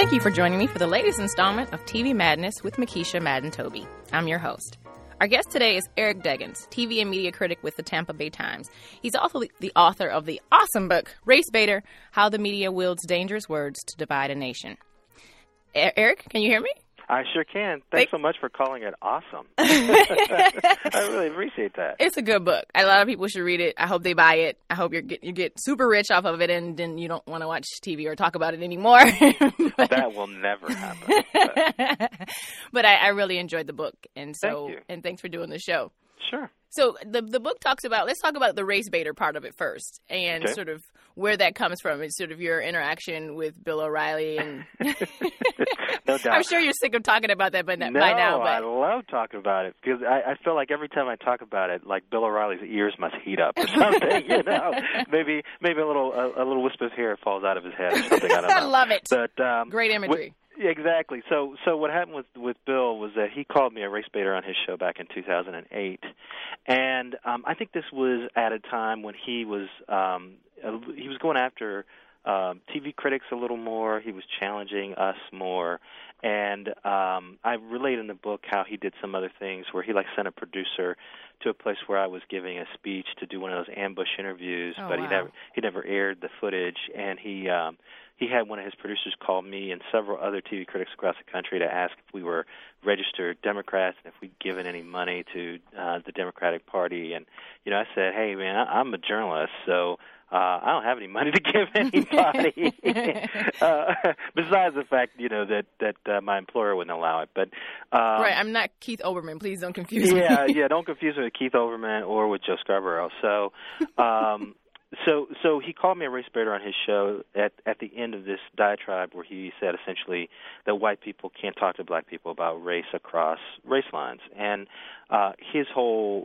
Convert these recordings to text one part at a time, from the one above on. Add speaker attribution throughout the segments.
Speaker 1: Thank you for joining me for the latest installment of TV Madness with Makisha Madden-Toby. I'm your host. Our guest today is Eric Deggans, TV and media critic with the Tampa Bay Times. He's also the author of the awesome book, Race Baiter, How the Media Wields Dangerous Words to Divide a Nation. Eric, can you hear me?
Speaker 2: I sure can. Thanks so much for calling it awesome. I really appreciate that.
Speaker 1: It's a good book. A lot of people should read it. I hope they buy it. I hope you get super rich off of it, and then you don't want to watch TV or talk about it anymore.
Speaker 2: That will never happen.
Speaker 1: But I really enjoyed the book, and so
Speaker 2: Thank you.
Speaker 1: And thanks for doing the show.
Speaker 2: Sure.
Speaker 1: So the book talks about, let's talk about the race baiter part of it first, and
Speaker 2: Okay.
Speaker 1: sort of where that comes from. It's sort of your interaction with Bill O'Reilly, and
Speaker 2: No doubt.
Speaker 1: I'm sure you're sick of talking about that by now.
Speaker 2: No,
Speaker 1: But
Speaker 2: I love talking about it because I feel like every time I talk about it, like Bill O'Reilly's ears must heat up or something. Maybe a little wisp of hair falls out of his head or something. I don't know.
Speaker 1: I love it.
Speaker 2: But
Speaker 1: Great imagery.
Speaker 2: Exactly. So what happened with Bill was that he called me a race baiter on his show back in 2008, and I think this was at a time when he was going after TV critics a little more. He was challenging us more, and I relate in the book how he did some other things where he sent a producer to a place where I was giving a speech to do one of those ambush interviews, but
Speaker 1: wow.
Speaker 2: he never aired the footage, and he had one of his producers call me and several other TV critics across the country to ask if we were registered Democrats and if we'd given any money to the Democratic Party. And, I said, hey, man, I'm a journalist, so I don't have any money to give anybody. Besides the fact, that my employer wouldn't allow it. But
Speaker 1: Right, I'm not Keith Olbermann. Please don't confuse me.
Speaker 2: Yeah, don't confuse me with Keith Olbermann or with Joe Scarborough. So, So he called me a race baiter on his show at the end of this diatribe where he said essentially that white people can't talk to black people about race across race lines, and his whole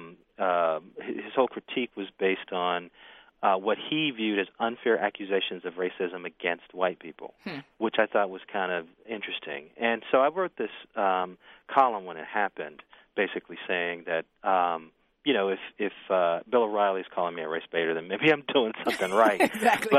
Speaker 2: critique was based on what he viewed as unfair accusations of racism against white people, which I thought was kind of interesting. And so I wrote this column when it happened, basically saying that if Bill O'Reilly's calling me a race baiter, then maybe I'm doing something right.
Speaker 1: Exactly.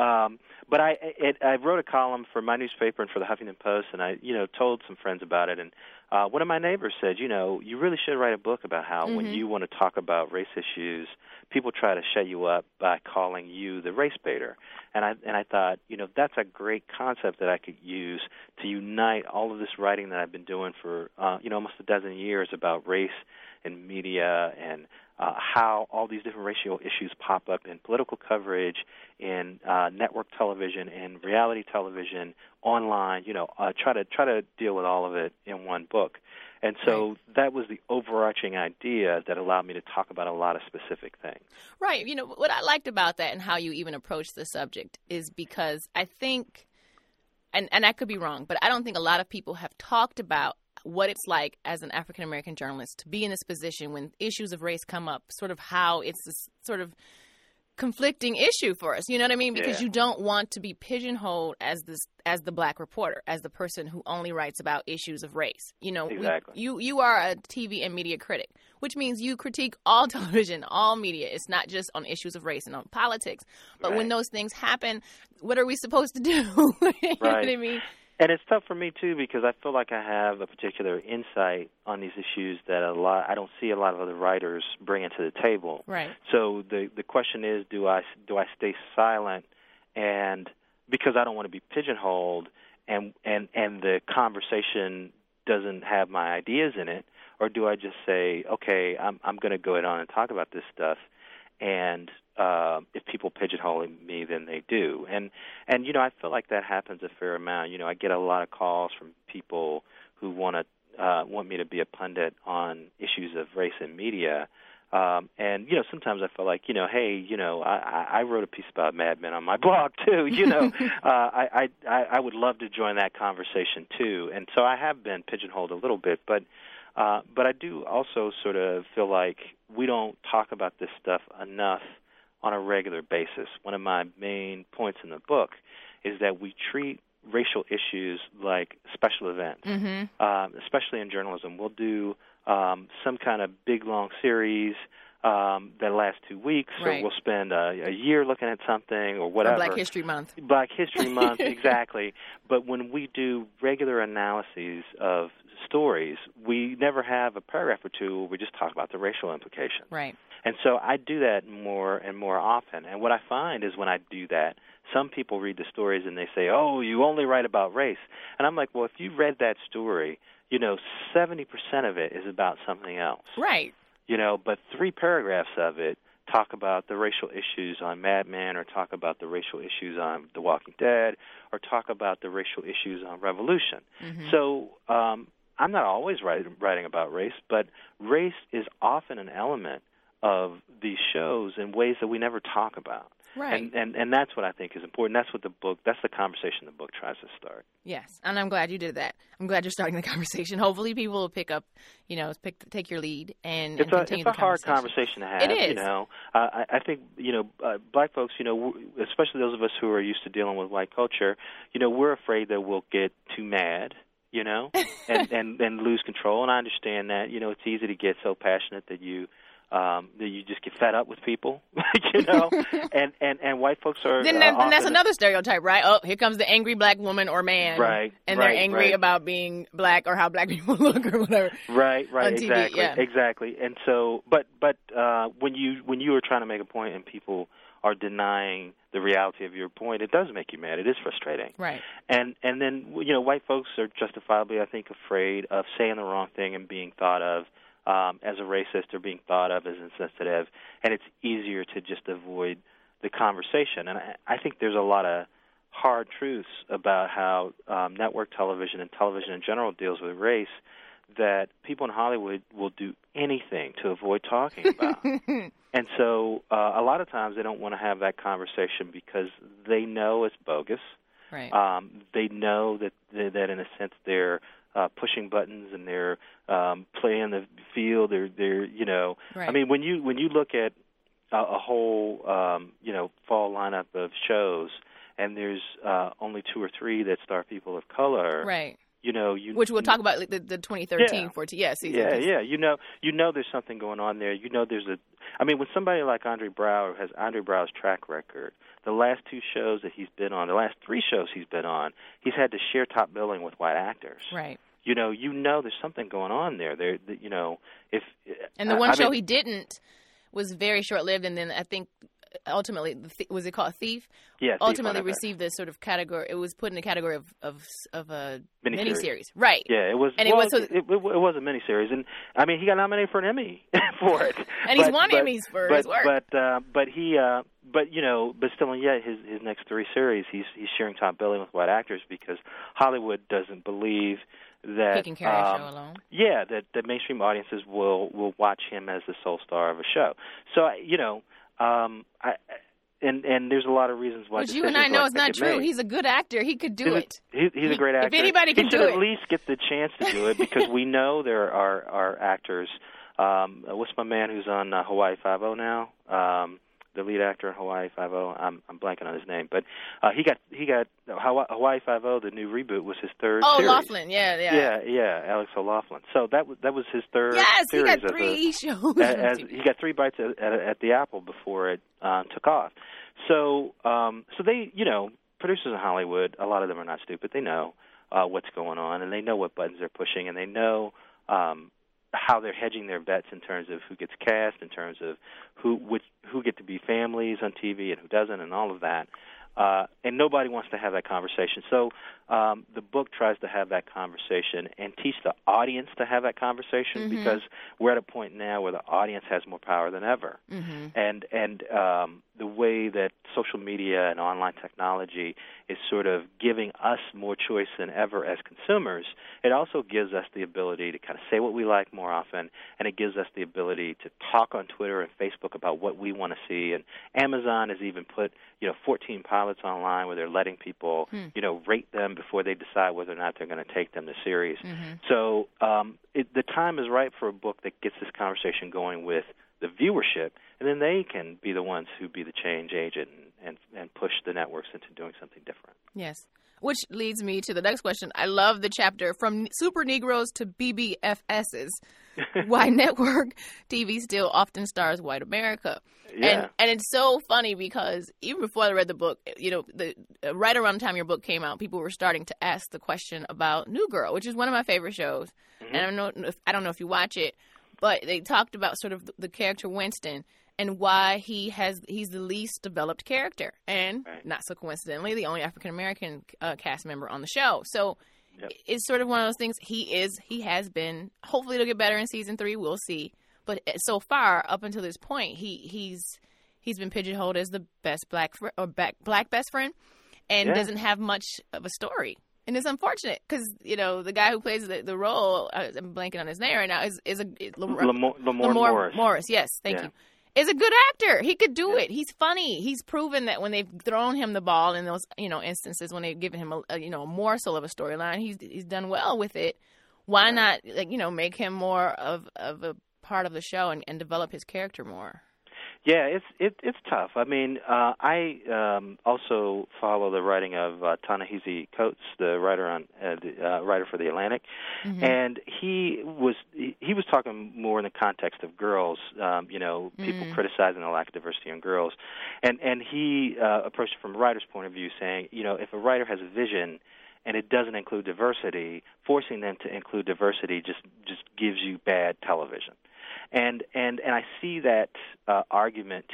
Speaker 2: But I wrote a column for my newspaper and for the Huffington Post, and I told some friends about it. And one of my neighbors said, you really should write a book about how when you want to talk about race issues, people try to shut you up by calling you the race baiter. And I thought, that's a great concept that I could use to unite all of this writing that I've been doing for almost a dozen years about race and media and how all these different racial issues pop up in political coverage, in network television, and reality television, online. Try to deal with all of it in one book. And so that was the overarching idea that allowed me to talk about a lot of specific things.
Speaker 1: Right. What I liked about that and how you even approached the subject is because I think, and I could be wrong, but I don't think a lot of people have talked about what it's like as an African-American journalist to be in this position when issues of race come up, sort of how it's this sort of conflicting issue for us. You know what I mean? Because you don't want to be pigeonholed as the black reporter, as the person who only writes about issues of race.
Speaker 2: Exactly.
Speaker 1: You are a TV and media critic, which means you critique all television, all media. It's not just on issues of race and on politics. But when those things happen, what are we supposed to do? You know what I mean?
Speaker 2: And it's tough for me, too, because I feel like I have a particular insight on these issues that I don't see a lot of other writers bringing to the table.
Speaker 1: Right.
Speaker 2: So the question is, do I stay silent and because I don't want to be pigeonholed and the conversation doesn't have my ideas in it, or do I just say, okay, I'm going to go ahead on and talk about this stuff, and if people pigeonhole me, then they do. And I feel like that happens a fair amount. I get a lot of calls from people who want me to be a pundit on issues of race and media. And sometimes I feel like, hey, I wrote a piece about Mad Men on my blog too. I would love to join that conversation too. And so I have been pigeonholed a little bit, but I do also sort of feel like we don't talk about this stuff enough on a regular basis. One of my main points in the book is that we treat racial issues like special events, especially in journalism. We'll do some kind of big, long series that last 2 weeks,
Speaker 1: Right.
Speaker 2: or we'll spend a year looking at something or whatever.
Speaker 1: Or Black History Month.
Speaker 2: Black History Month, exactly. But when we do regular analyses of stories, we never have a paragraph or two where we just talk about the racial implications.
Speaker 1: Right.
Speaker 2: And so I do that more and more often. And what I find is when I do that, some people read the stories and they say, oh, you only write about race. And I'm like, well, if you read that story, 70% of it is about something else.
Speaker 1: Right.
Speaker 2: But 3 paragraphs of it talk about the racial issues on Mad Men, or talk about the racial issues on The Walking Dead, or talk about the racial issues on Revolution.
Speaker 1: Mm-hmm.
Speaker 2: So I'm not always writing about race, but race is often an element of these shows in ways that we never talk about.
Speaker 1: Right.
Speaker 2: And that's what I think is important. That's the conversation the book tries to start.
Speaker 1: Yes, and I'm glad you did that. I'm glad you're starting the conversation. Hopefully people will pick up, take your lead and continue the conversation.
Speaker 2: It's a hard conversation to have.
Speaker 1: It is.
Speaker 2: I think, black folks, especially those of us who are used to dealing with white culture, we're afraid that we'll get too mad, and lose control. And I understand that, it's easy to get so passionate that you just get fed up with people, and white folks are.
Speaker 1: Then that's another stereotype, right? Oh, here comes the angry black woman or man,
Speaker 2: right?
Speaker 1: And they're angry about being black or how black people look or whatever.
Speaker 2: Right,
Speaker 1: on TV,
Speaker 2: exactly. And so, but when you are trying to make a point and people are denying the reality of your point, it does make you mad. It is frustrating,
Speaker 1: right?
Speaker 2: And then white folks are justifiably, I think, afraid of saying the wrong thing and being thought of as a racist or being thought of as insensitive, and it's easier to just avoid the conversation. And I think there's a lot of hard truths about how network television and television in general deals with race that people in Hollywood will do anything to avoid talking about. And so a lot of times they don't want to have that conversation because they know it's bogus.
Speaker 1: Right.
Speaker 2: They know that in a sense they're pushing buttons and they're playing the field. They're
Speaker 1: Right.
Speaker 2: I mean, when you look at a whole fall lineup of shows, and there's only 2 or 3 that star people of color,
Speaker 1: right? Which we'll talk about the 2013 season.
Speaker 2: Yeah. There's something going on there. When somebody like Andre Braugher has Andre Braugher's track record, the last 2 shows that he's been on, the last 3 shows he's been on, he's had to share top billing with white actors.
Speaker 1: Right.
Speaker 2: There's something going on there.
Speaker 1: And the one show he didn't was very short-lived, and then I think ultimately, was it called Thief?
Speaker 2: Yeah.
Speaker 1: Ultimately received this sort of category. It was put in the category of a miniseries. Right.
Speaker 2: Yeah, it was.
Speaker 1: And
Speaker 2: it was a miniseries, and I mean he got nominated for an Emmy for it.
Speaker 1: And he's won Emmys for his work.
Speaker 2: But still, and yet his next 3 series, he's sharing top billing with white actors because Hollywood doesn't believe that
Speaker 1: he can carry a show alone.
Speaker 2: Yeah, that mainstream audiences will watch him as the sole star of a show. So and there's a lot of reasons why.
Speaker 1: Which you and I know is not true. He's a good actor. He could do it.
Speaker 2: He's a great actor.
Speaker 1: If anybody can do it,
Speaker 2: he should at least get the chance to do it because we know there are actors. What's my man who's on Hawaii Five-0 now? The lead actor in Hawaii Five-0. I'm blanking on his name, but he got Hawaii Five-0. The new reboot was his 3rd.
Speaker 1: Oh,
Speaker 2: series.
Speaker 1: Laughlin, yeah,
Speaker 2: Alex O'Loughlin. So that was his 3rd.
Speaker 1: Yes,
Speaker 2: series
Speaker 1: he got 3 shows.
Speaker 2: He got 3 bites at the apple before it took off. So they, producers in Hollywood, a lot of them are not stupid. They know what's going on, and they know what buttons they're pushing, and they know how they're hedging their bets in terms of who gets cast, in terms of who get to be families on TV and who doesn't, and all of that. And nobody wants to have that conversation. So the book tries to have that conversation and teach the audience to have that conversation because we're at a point now where the audience has more power than ever. And the way that social media and online technology is sort of giving us more choice than ever as consumers, it also gives us the ability to kind of say what we like more often, and it gives us the ability to talk on Twitter and Facebook about what we want to see. And Amazon has even put 14 pilots online where they're letting people rate them before they decide whether or not they're going to take them to series. So the time is right for a book that gets this conversation going with the viewership, and then they can be the ones who be the change agent and push the networks into doing something different.
Speaker 1: Yes. Which leads me to the next question. I love the chapter From Super Negroes to BBFSs. Why network TV still often stars white America.
Speaker 2: Yeah.
Speaker 1: And it's so funny because even before I read the book, right around the time your book came out, people were starting to ask the question about New Girl, which is one of my favorite shows. Mm-hmm. And I don't know if you watch it, but they talked about sort of the character Winston and why he's the least developed character, and not so coincidentally, the only African American cast member on the show. So it's sort of one of those things. He has been. Hopefully, it'll get better in season 3. We'll see. But so far, up until this point, he's been pigeonholed as the best black best friend, and doesn't have much of a story. And it's unfortunate because the guy who plays the role, I'm blanking on his name right now, is
Speaker 2: Lamorne
Speaker 1: Morris. Yes, thank you. Is a good actor. He could do it. He's funny. He's proven that when they've thrown him the ball in those instances when they've given him a morsel of a storyline, he's done well with it. Why not make him more of a part of the show and develop his character more?
Speaker 2: Yeah, it's tough. I mean, I also follow the writing of Ta-Nehisi Coates, the writer writer for The Atlantic, mm-hmm. and he was talking more in the context of girls. People criticizing the lack of diversity in girls, and he approached it from a writer's point of view, saying, if a writer has a vision and it doesn't include diversity, forcing them to include diversity just gives you bad television. And I see that argument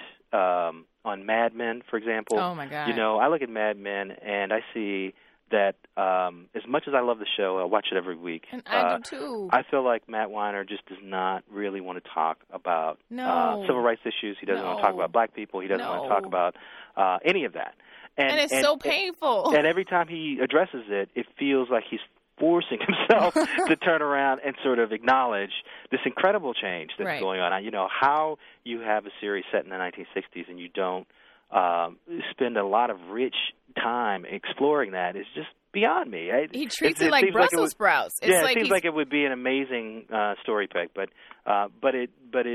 Speaker 2: on Mad Men, for example.
Speaker 1: Oh, my God.
Speaker 2: I look at Mad Men, and I see that as much as I love the show, I watch it every week.
Speaker 1: And I do, too.
Speaker 2: I feel like Matt Weiner just does not really want to talk about civil rights issues. He doesn't want to talk about black people. He doesn't want to talk about any of that.
Speaker 1: And it's so painful.
Speaker 2: And every time he addresses it, it feels like he's forcing himself to turn around and sort of acknowledge this incredible change that's going on. How you have a series set in the 1960s and you don't spend a lot of rich time exploring that is just beyond me.
Speaker 1: He treats it like Brussels sprouts.
Speaker 2: It seems like it would be an amazing story pick, but it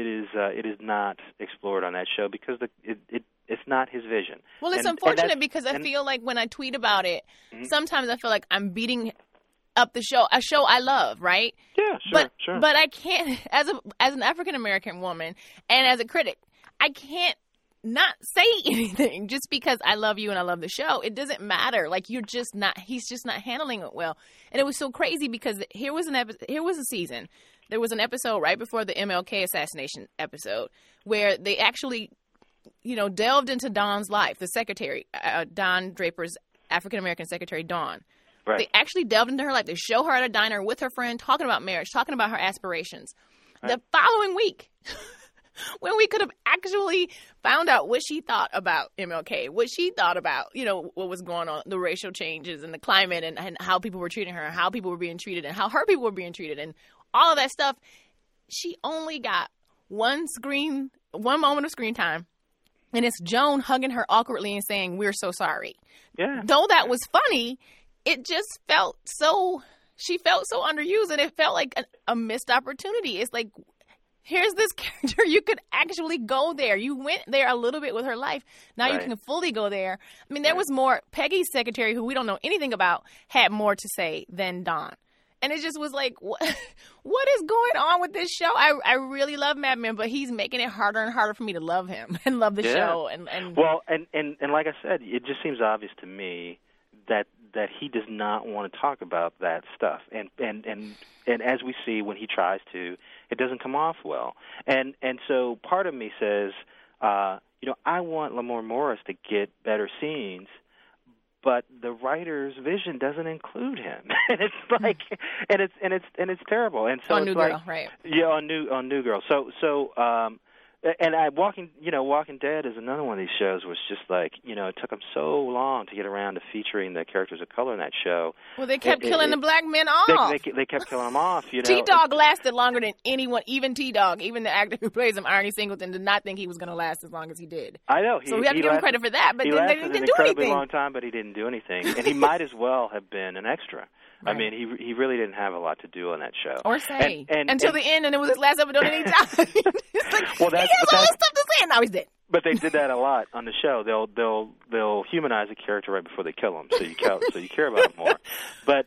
Speaker 2: is not explored on that show because it's not his vision.
Speaker 1: Well, it's unfortunate because I feel like when I tweet about it, mm-hmm. sometimes I feel like I'm beating up a show I love, right?
Speaker 2: Yeah, sure.
Speaker 1: But I can't, as an African American woman and as a critic, I can't not say anything just because I love you and I love the show. It doesn't matter. Like he's just not handling it well. And it was so crazy because here was a season. There was an episode right before the MLK assassination episode where they actually, delved into Dawn's life, the secretary, Don Draper's African American secretary, Dawn.
Speaker 2: Right.
Speaker 1: They actually delved into her life. They show her at a diner with her friend, talking about marriage, talking about her aspirations. Right. The following week, when we could have actually found out what she thought about MLK, what she thought about, what was going on, the racial changes and the climate and how people were treating her, and how people were being treated and how her people were being treated and all of that stuff, she only got one moment of screen time. And it's Joan hugging her awkwardly and saying, "We're so sorry."
Speaker 2: Yeah.
Speaker 1: Though that was funny, it just she felt so underused, and it felt like a missed opportunity. It's like, here's this character. You could actually go there. You went there a little bit with her life. Now you can fully go there. I mean, there was more. Peggy's secretary, who we don't know anything about, had more to say than Dawn. And it just was like, what is going on with this show? I really love Mad Men, but he's making it harder and harder for me to love him and love the show. And
Speaker 2: like I said, it just seems obvious to me that he does not want to talk about that stuff, and as we see when he tries to, it doesn't come off well, and so part of me says, I want Lamorne Morris to get better scenes, but the writer's vision doesn't include him, and it's like, and it's terrible, and so
Speaker 1: on
Speaker 2: it's
Speaker 1: New
Speaker 2: like,
Speaker 1: Girl, right?
Speaker 2: Yeah, on New Girl. So and Walking Dead is another one of these shows was just like, it took them so long to get around to featuring the characters of color in that show.
Speaker 1: Well, they kept killing the black men off.
Speaker 2: They kept killing them off,
Speaker 1: T-Dog lasted longer than anyone, even T-Dog, even the actor who plays him, Arnie Singleton, did not think he was going to last as long as he did.
Speaker 2: I know.
Speaker 1: So we have to give him credit for that, but then they didn't do anything.
Speaker 2: He lasted an incredibly long time, but he didn't do anything. And he might as well have been an extra. Right. I mean, he really didn't have a lot to do on that show.
Speaker 1: Or say. Until the end, and it was his last episode, and he died. It's like, he has all this stuff to say, and now he's dead.
Speaker 2: But they did that a lot on the show. They'll humanize a character right before they kill him, so you care about him more. But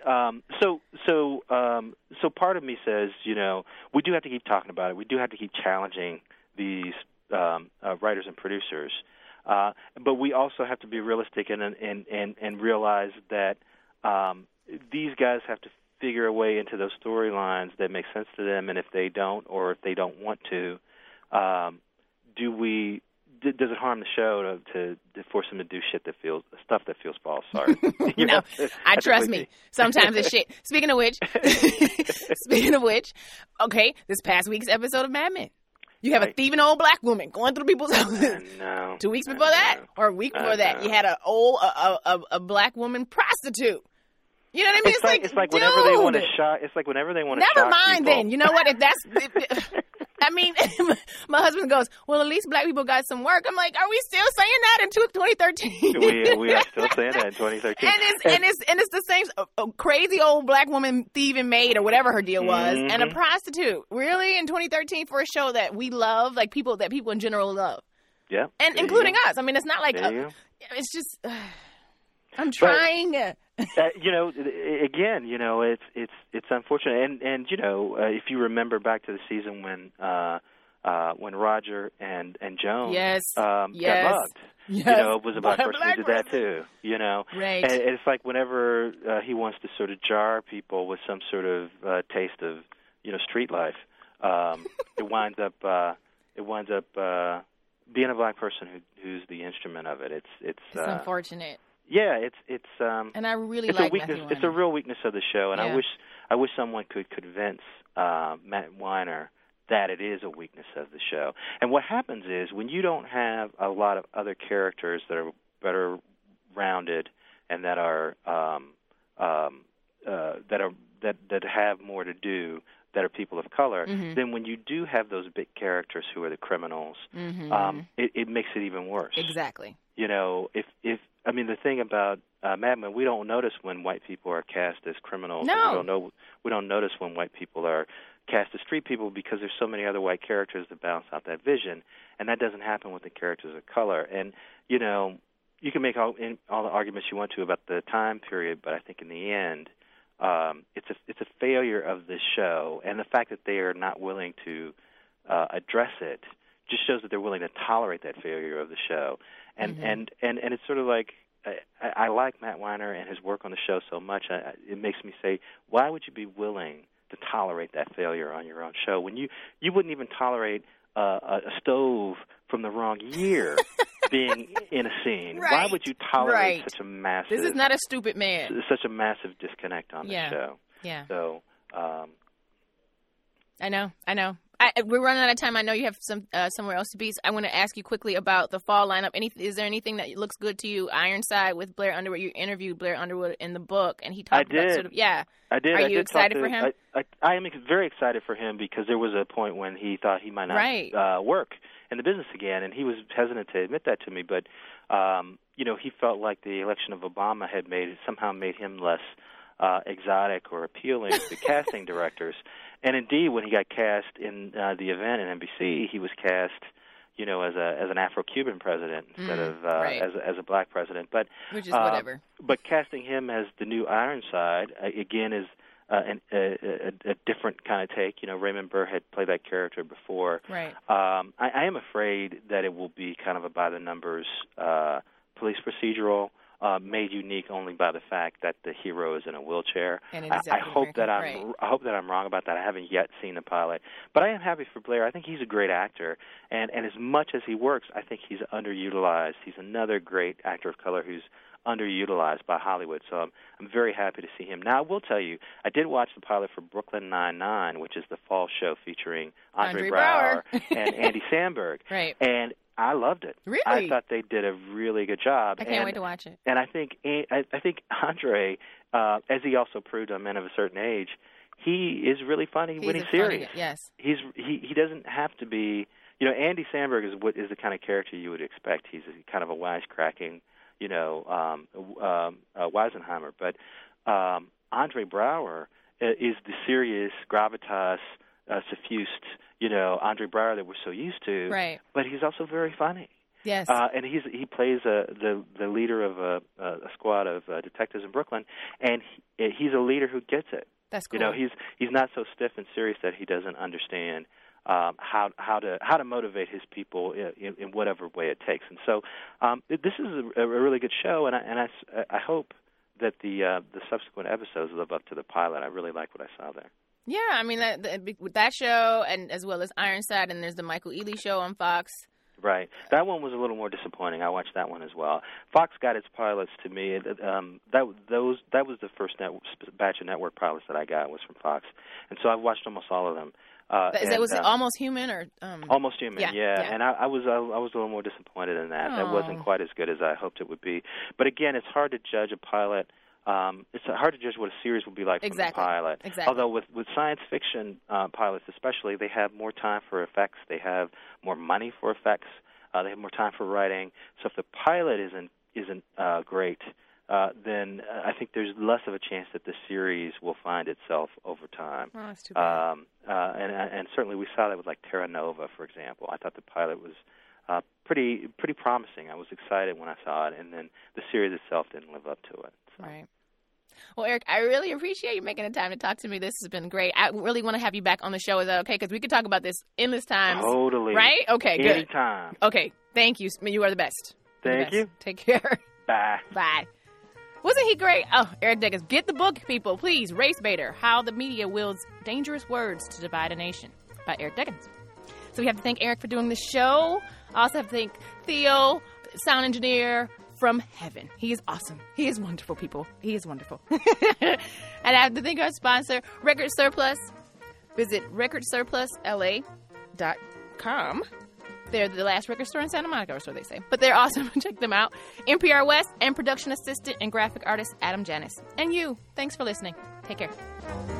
Speaker 2: so part of me says, we do have to keep talking about it. We do have to keep challenging these writers and producers. But we also have to be realistic and realize that these guys have to figure a way into those storylines that make sense to them, and if they don't, or if they don't want to, does it harm the show to force them to do stuff that feels false? Sorry.
Speaker 1: No, trust me. Sometimes it's shit. Speaking of which, okay, this past week's episode of Mad Men. You have a thieving old black woman going through people's houses.
Speaker 2: No.
Speaker 1: 2 weeks before that, or a week before that, you had a black woman prostitute. You know what I mean?
Speaker 2: It's like whenever they want to shock. It's like whenever they want to shock
Speaker 1: Never mind
Speaker 2: people.
Speaker 1: then. You know what? I mean, my husband goes, well, at least black people got some work. I'm like, are we still saying that in 2013?
Speaker 2: we are still saying that in 2013.
Speaker 1: And it's the same crazy old black woman thieving maid or whatever her deal was, and a prostitute. Really, in 2013 for a show that we love, like people in general love.
Speaker 2: Yeah.
Speaker 1: And including us. I mean, it's not like it's just. I'm trying.
Speaker 2: Again, it's unfortunate, and if you remember back to the season when Roger and Joan got mugged, it was about a person who did that too,
Speaker 1: Right.
Speaker 2: And it's like whenever he wants to sort of jar people with some sort of taste of street life, it winds up being a black person who's the instrument of it. It's
Speaker 1: unfortunate.
Speaker 2: Yeah, it's
Speaker 1: and I really
Speaker 2: like
Speaker 1: Matthew Weiner.
Speaker 2: It's a real weakness of the show, and I wish someone could convince Matt Weiner that it is a weakness of the show. And what happens is when you don't have a lot of other characters that are better rounded and that are that have more to do, that are people of color, then when you do have those big characters who are the criminals, it makes it even worse.
Speaker 1: Exactly.
Speaker 2: The thing about Mad Men, we don't notice when white people are cast as criminals.
Speaker 1: No.
Speaker 2: We don't notice when white people are cast as street people because there's so many other white characters that balance out that vision, and that doesn't happen with the characters of color. And you can make all the arguments you want to about the time period, but I think in the end, it's a failure of this show, and the fact that they are not willing to address it just shows that they're willing to tolerate that failure of the show. And it's sort of like I like Matt Weiner and his work on the show so much. It makes me say, why would you be willing to tolerate that failure on your own show when you wouldn't even tolerate a stove from the wrong year being in a scene?
Speaker 1: Right.
Speaker 2: Why would you tolerate such a massive?
Speaker 1: This is not a stupid man.
Speaker 2: Such a massive disconnect on the show.
Speaker 1: Yeah.
Speaker 2: So.
Speaker 1: I know. We're running out of time. I know you have somewhere else to be. So I want to ask you quickly about the fall lineup. Is there anything that looks good to you? Ironside with Blair Underwood. You interviewed Blair Underwood in the book, and he talked about sort of
Speaker 2: I did.
Speaker 1: Are you excited for him?
Speaker 2: I am very excited for him because there was a point when he thought he might not work in the business again, and he was hesitant to admit that to me. But he felt like the election of Obama had somehow made him less exotic or appealing to casting directors. And indeed, when he got cast in the event in NBC, he was cast, as an Afro-Cuban president instead of as a black president. But
Speaker 1: which is whatever.
Speaker 2: But casting him as the new Ironside again is a different kind of take. Raymond Burr had played that character before.
Speaker 1: Right.
Speaker 2: I am afraid that it will be kind of a by the numbers police procedural. Made unique only by the fact that the hero is in a wheelchair. I hope that I'm wrong about that. I haven't yet seen the pilot, but I am happy for Blair. I think he's a great actor, and as much as he works, I think he's underutilized. He's another great actor of color who's underutilized by Hollywood. So I'm very happy to see him. Now I will tell you, I did watch the pilot for Brooklyn Nine-Nine, which is the fall show featuring Andre Braugher and Andy Samberg.
Speaker 1: Right.
Speaker 2: And I loved it.
Speaker 1: Really?
Speaker 2: I thought they did a really good job.
Speaker 1: I can't wait to watch it.
Speaker 2: And I think Andre, as he also proved on Men of a Certain Age, he is really funny when he's serious.
Speaker 1: Yes.
Speaker 2: He doesn't have to be. Andy Samberg is the kind of character you would expect. He's kind of a wisecracking, Weisenheimer. But Andre Braugher is the serious gravitas, suffused. Andre Braugher that we're so used to,
Speaker 1: right?
Speaker 2: But he's also very funny,
Speaker 1: Yes.
Speaker 2: And he plays the leader of a squad of detectives in Brooklyn, and he's a leader who gets it.
Speaker 1: That's cool.
Speaker 2: You know, he's not so stiff and serious that he doesn't understand how to motivate his people in whatever way it takes. And so this is a really good show, and I hope that the subsequent episodes live up to the pilot. I really like what I saw there.
Speaker 1: Yeah, I mean, with that show, and as well as Ironside, and there's the Michael Ealy show on Fox.
Speaker 2: Right. That one was a little more disappointing. I watched that one as well. Fox got its pilots to me. That was the first batch of network pilots that I got was from Fox, and so I've watched almost all of them.
Speaker 1: Was it Almost Human or?
Speaker 2: Almost Human, yeah. And I was a little more disappointed in that.
Speaker 1: Oh.
Speaker 2: That wasn't quite as good as I hoped it would be. But again, it's hard to judge a pilot. It's hard to judge what a series will be like from the pilot.
Speaker 1: Exactly.
Speaker 2: Although with science fiction pilots especially, they have more time for effects. They have more money for effects. They have more time for writing. So if the pilot isn't great, then I think there's less of a chance that the series will find itself over time.
Speaker 1: Oh, that's too bad.
Speaker 2: And certainly we saw that with like Terra Nova, for example. I thought the pilot was pretty promising. I was excited when I saw it, and then the series itself didn't live up to it. So.
Speaker 1: Right. Well, Eric, I really appreciate you making the time to talk to me. This has been great. I really want to have you back on the show. Is that okay? Because we could talk about this endless times.
Speaker 2: Totally.
Speaker 1: Right? Okay, good.
Speaker 2: Anytime.
Speaker 1: Okay, thank you. You are the best.
Speaker 2: Thank you.
Speaker 1: Take care.
Speaker 2: Bye.
Speaker 1: Bye. Wasn't he great? Oh, Eric Deggans. Get the book, people. Please. Race Baiter, How the Media Wields Dangerous Words to Divide a Nation by Eric Deggans. So we have to thank Eric for doing the show. I also have to thank Theo, sound engineer from heaven. He is awesome. He is wonderful, people. He is wonderful. And I have to thank our sponsor, Record Surplus. Visit recordsurplusla.com. They're the last record store in Santa Monica, or so they say. But they're awesome. Check them out. NPR West and production assistant and graphic artist Adam Janis. And you. Thanks for listening. Take care.